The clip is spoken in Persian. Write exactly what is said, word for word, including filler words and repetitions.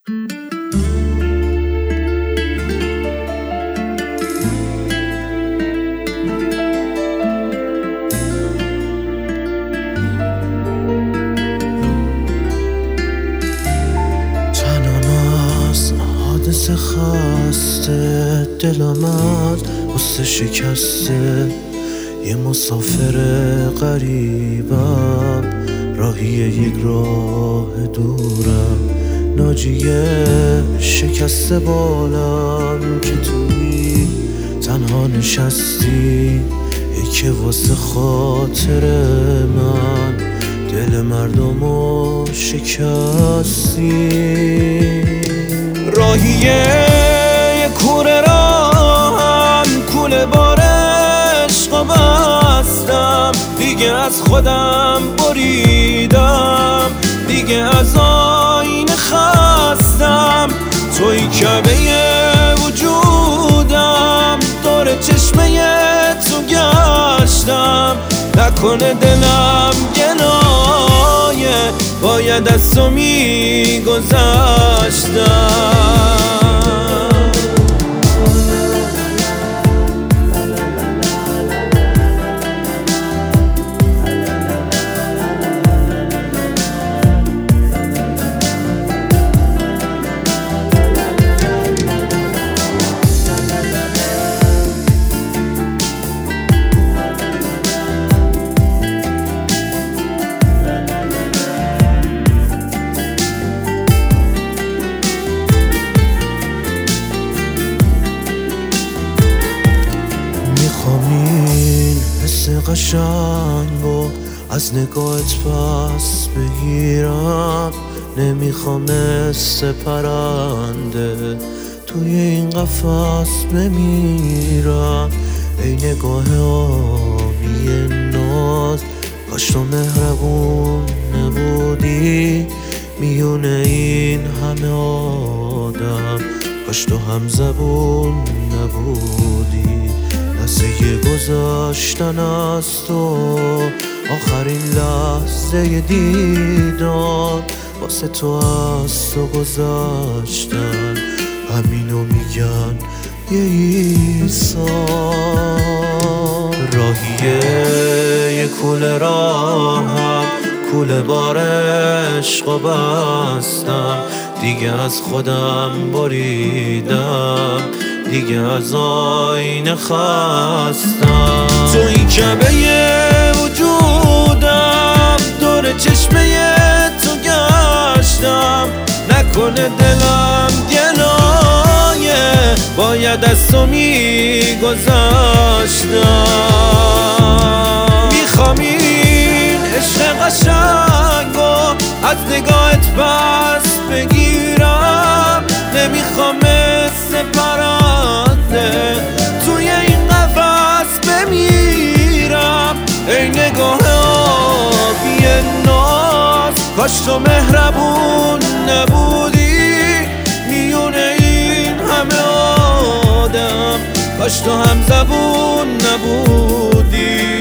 حادثه خسته دلمت غصه شکسته، یه مسافر غریبم، راهی یک راه دورم، ناجیه شکسته بالم که توی تنها نشستی، یکی واسه خاطر من دل مردمو شکستی. راهیه یه کوره راهم، کوله بار عشقا بستم، دیگه از خودم بریدم، دیگه از آینه خستم، توی کعبه وجودم، دور چشمه تو گشتم، نکنه دلم گنایه، باید از تو میگذشتم. این حس قشنگو از نگاهت پس بگیرم، نمیخوام مثل پرنده توی این قفس بمیرم. ای نگاه آبی ناز، کاش تو مهربون نبودی میونه این همه آدم، کاش تو هم زبون نبودی. لحظه گذاشتن از تو، آخرین لحظه دیدار، واسه تو از تو گذاشتن، همینو میگن یه ایثار. راهیه یه کوله راهم، کوله بار عشقا بستم، دیگه از خودم بریدم، دیگه از آینه خستم، توی کعبه وجودم، دور چشمه تو گشتم، نکنه دلم گنایه، باید از تو میگذشتم. میخوام این عشق قشنگو از نگاهت پس بگیرم، نمیخوام مثل پرنده توی این قفس بمیرم. ای نگاه آبی ناز، کاش تو مهربون نبودی میونه این همه آدم، کاش تو هم زبون نبودی.